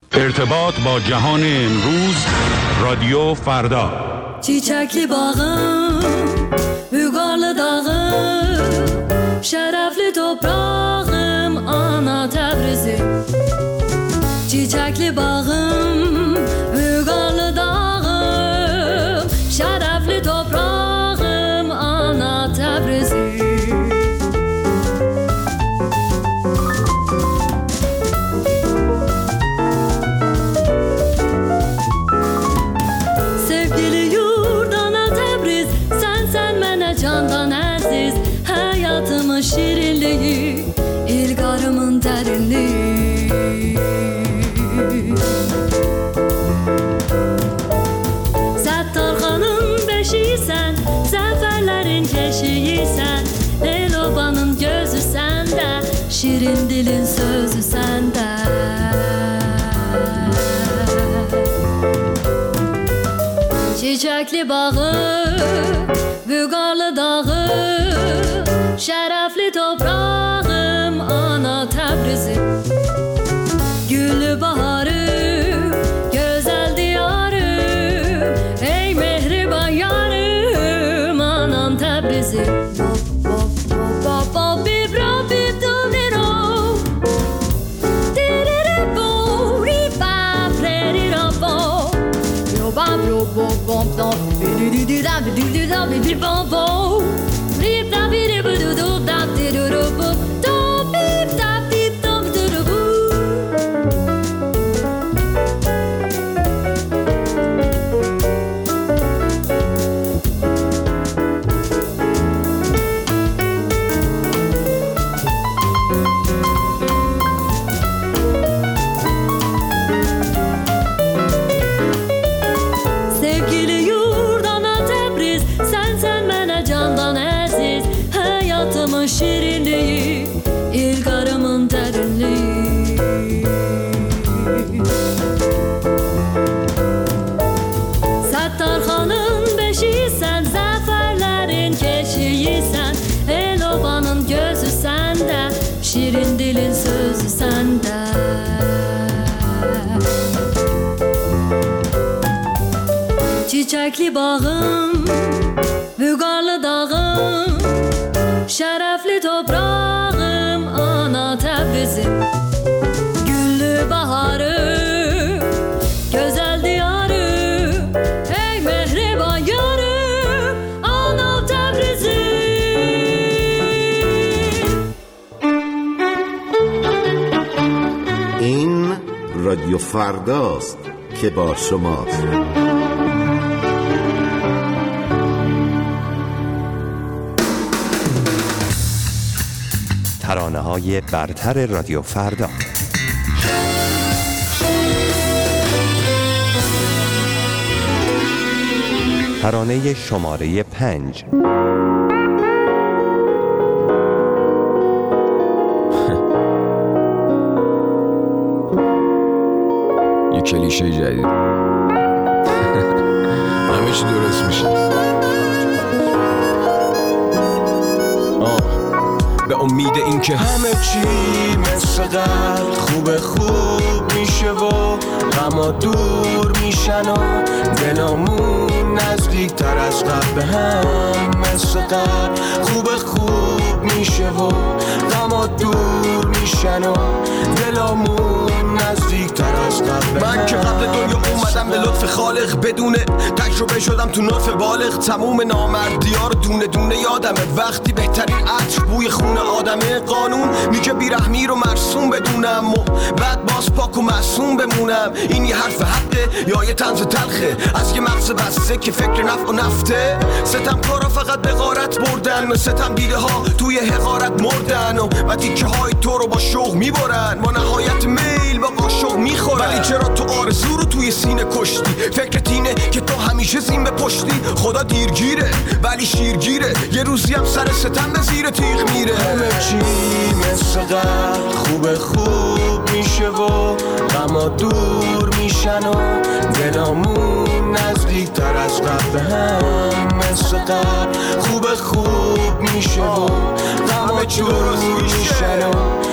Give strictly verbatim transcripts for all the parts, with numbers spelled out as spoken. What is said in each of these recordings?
ارتباط با جهان امروز، رادیو فردا. Çiçekli bağım, Bügarlı dağım, şerefli toprağım, ana Tebrizim. Çiçekli bağım, Bügarlı dağım, şerefli toprağım, ana Tebrizim. Candan aziz, hayatımın şirinliği, ilgarımın derinliği. Settarxanın beşiysen, zaferlerin keşiysen, Elobanın gözü sende, şirin dilin sözü sende. Çiçekli bağı, Bügarlı dağım, şerefli toprağım, ana Tebrizim. Güllü baharım, güzel diyarım, ey mehriban yarım, anam Tebrizim. Şirinliği, ilgarımın derinliği. Settarxanın beşiysen, zaferlerin keşiysen, Elobanın gözü sende, şirin dilin sözü sende. Çiçekli bağım, Bügarlı dağım, şerefli toprağım, ana Tebrizim. Güllü baharım, güzel diyarım, ey mehriban yarım, ana Tebrizim. این رادیو فرداست که با شماست. ترانه‌های برتر رادیو فردا. ترانه شماره پنج. یه کلیشه جدید. همه چی درست میشه. به امید این که همه چی مثل قبل خوب خوب میشه و غما دور میشن و دلامون نزدیک تر از قبل به هم مثل قبل خوب خوب میشه و غما دور میشن و دلامون نزدیک تر از قبل. من که قبل دنیا اومدم به لطف خالق بدون تجربه شدم تو نطف بالغ. تموم نامردی‌ها رو دونه دونه یادمه وقتی بهترین عطر بوی خون آدمه. قانون میگه بیرحمی رو مرسوم بدونم و بعد باز پاک و معصوم بمونم. این یه حرف حقه یا یه طنز تلخه از یه مغز بسته که فکر نفع و نفته. ستم کارا فقط به غارت بردن، ستم دیده ها توی حقارت مردن و و تیکه های تو رو با شوق میبرن، با نهایت میل با قاشق میخورن. ولی چرا تو آرزو رو توی سینه کشتی؟ فکرت اینه که تو همیشه زین به پشتی. خدا دیرگیره ولی شیرگیره، یه روزی هم سر ستم به زیر تیغ میره. همه چی مثل قبل خوب خوب میشه و غما دور میشن و دلامون نزدیک تر از قبل هم مثل قبل خوب خوب میشه و غم جور میشن و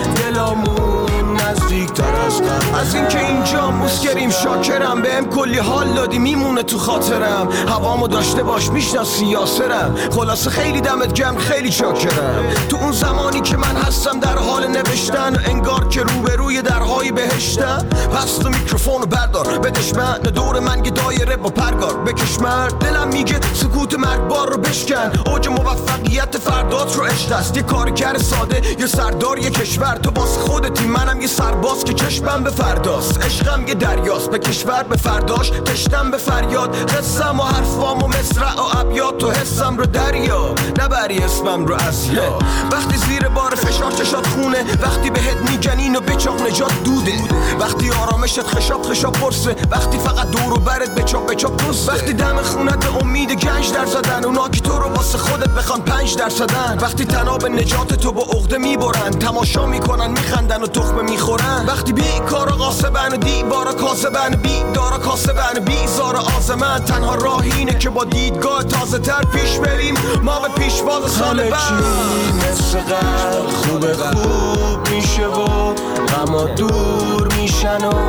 دلامون نزدیک تر از قبل. از این که اینجا مسکریم شاکرم، بهم کلی حال دادی میمونه تو خاطرم. هوامو داشته باش میشناسی یاسرم، خلاصه خیلی دمت گرم خیلی شاکرم. تو اون زمانی که من هستم در حال نوشتن و انگار که روبروی درهای بهشتم، پس تو میکروفونو بردار بدش من دور من یه دایره با پرگار بکش مرد. دلم میگه سکوت مرگبار رو بشکن، اوج موفقیت فردات رو عشق است. یه کارگر ساده یه سردار یه کشور، تو باز خودتی منم یه سرباز که چشمم به فرداست. عشقم یه دریاست به کشور به فرداش تشتم به فریاد. قصم و حرفام و مصرع و ابیات تو حسم رو دریا نبری اسمم رو از یا. وقتی زیر بار فشار چشات خونه، وقتی بهت میگن اینو بچاق نجات دوده، وقتی آرامشت خشاب خشاب پرسه، وقتی فقط دور و برت بچاپ بچاپ دوسته، وقتی دم خونت به امید گنج در زدن اونا که تو رو واسه خودت بخوان پنج در زدن، وقتی تناب نجات تو با عقده میبرن تماشا میکنن میخندن و تخمه میخورن، وقتی بیکارا قاسبن و دیوارا کاسبن بیدارا کاسبن بیزار آزمن، تنها راه اینه که با دیدگاه تازه تر پیش بریم ما به پیشواز سال بعد. مثل قبل خوب خوب میشه و غما دور میشن و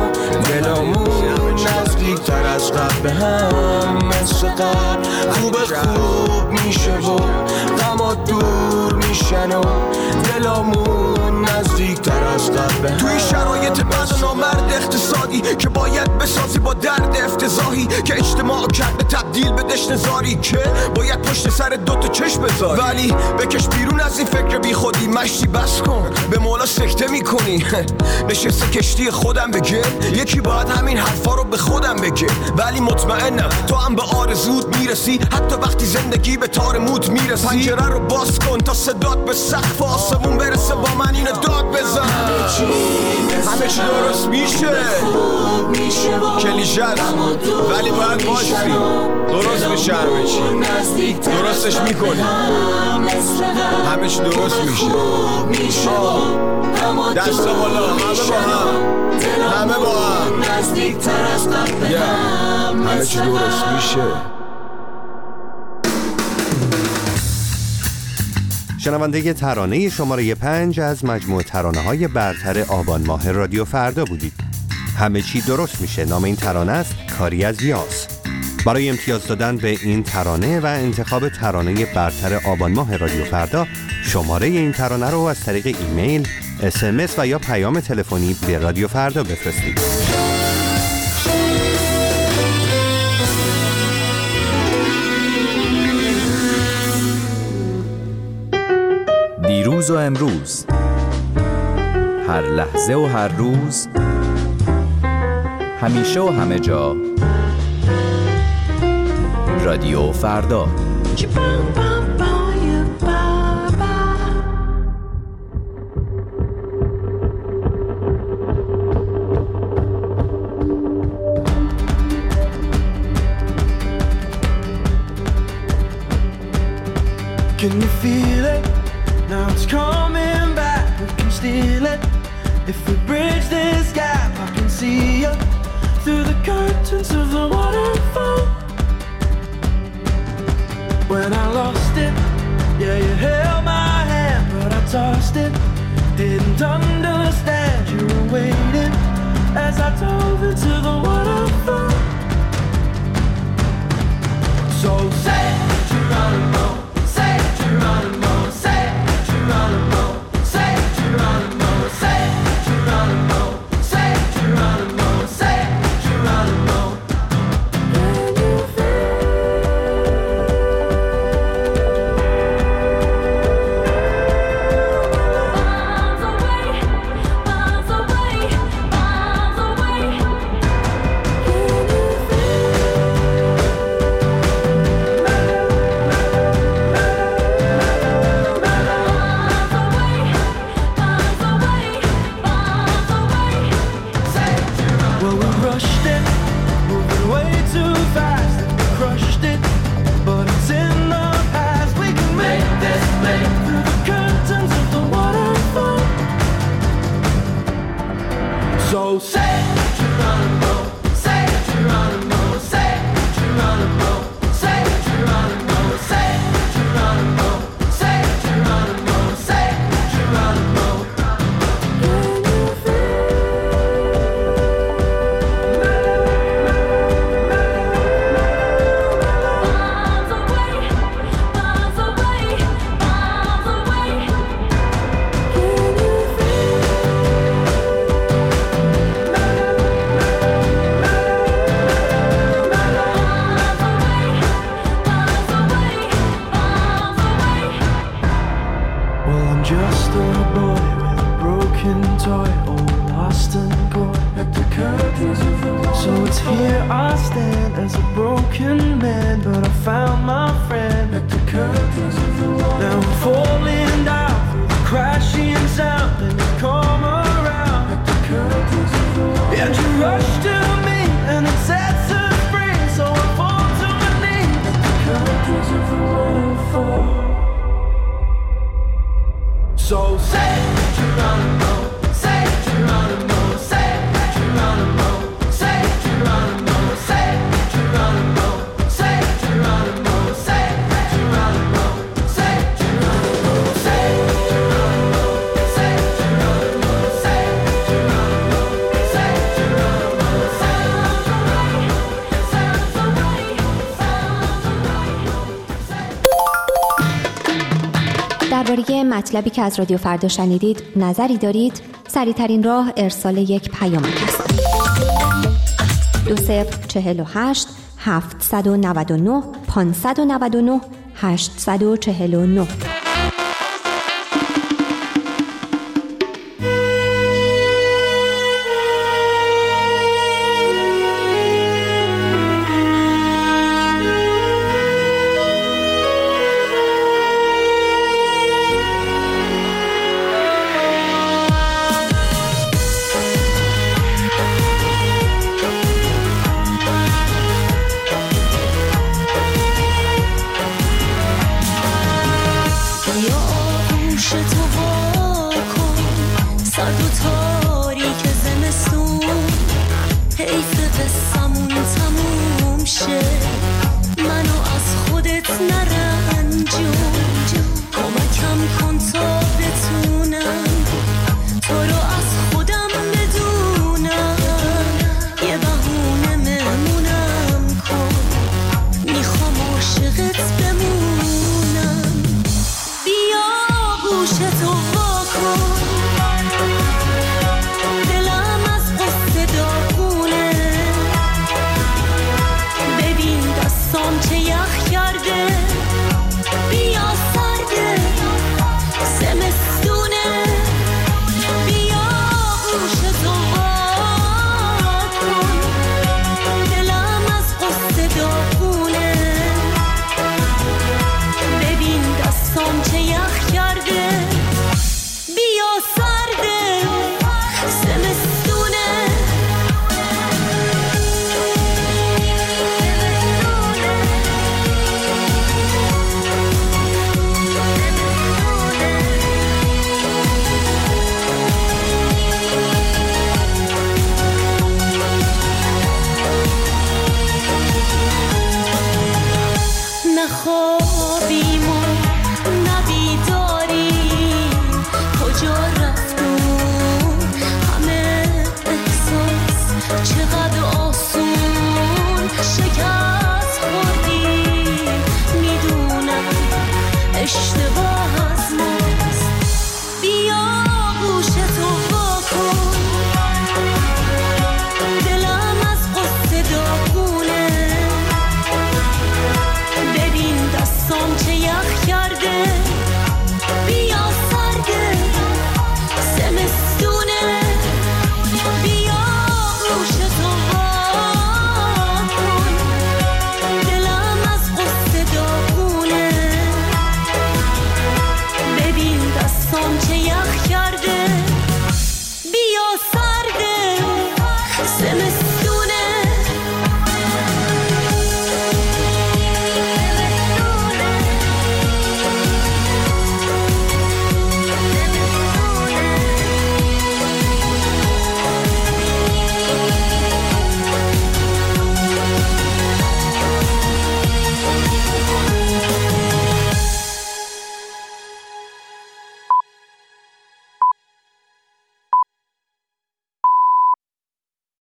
دلامون نزدیک تر از قبل به هم. مثل قبل خوب خوب میشه و غما دور میشن و دلامون نزدیک تر از قبل به هم. توی شرایط بد و نامرد اقتصادی که باید بسازی با درد افتضاحی که اجتماع کرده تبدیل به دشت زاری که باید پشت سر دوتا چشم بذاری، ولی بکش بیرون از این فکر بی خودی مشتی بس کن به مولا سکته میکنی. نشسته کشتی خودم بگه یکی باید همین حرفا رو به خودم بگه، ولی مطمئنم تو هم به آرزوت میرسی حتی وقتی زندگی به تار موت میرسی. پنجره رو باز کن تا صدات به سقف آسمون برسه با من اینو داد بزن. همه چی درست میشه کلیشه است ولی باید باشی درست میشه. همه چی درستش میکنی همه چی درست میشه. دست بالا همه با هم همه با هم همه چی درست میشه. شنونده ترانه شماره پنج از مجموعه ترانه های برتر آبان ماه رادیو فردا بودید. همه چی درست میشه نام این ترانه است، کاری از یاس. برای امتیاز دادن به این ترانه و انتخاب ترانه برتر آبان ماه رادیو فردا، شماره این ترانه رو از طریق ایمیل، اس ام اس و یا پیام تلفنی به رادیو فردا بفرستید. دیروز و امروز، هر لحظه و هر روز، همیشه و همه جا، رادیو فردا. Can you feel it? Now it's coming back, we can steal it. If we bridge this gap, I can see you through the curtains of the waterfall. When I lost it, yeah, you held my hand, but I tossed it. Didn't understand you were waiting as I dove into the waterfall. So say Geronimo, say Geronimo, say Geronimo, say Geronimo, say Geronimo, say Geronimo, say Geronimo. So say Geronimo, say Geronimo, say Geronimo, say Geronimo, Here I stand as a broken man, but I found my friend at the curtains of the wall. Now I'm falling down through the crashing sound, and you come around at the curtains of the wall. And you rush to me, and it sets us free, so I fall to my knees at the curtains of the waterfall. So say Geronimo, say Geronimo, say Geronimo, say Geronimo, say Geronimo, say Geronimo, say Geronimo, say Geronimo, say Geronimo, say Geronimo, say Geronimo, say Geronimo. درباره مطلبی که از رادیو فردا شنیدید نظری دارید؟ سریع‌ترین راه ارسال یک پیام است. دو صفر چهل و هشت هفتصد و نود و نه پانصد و نود و نه هشتصد و چهل و نه. تاریک زمستون حیف قصه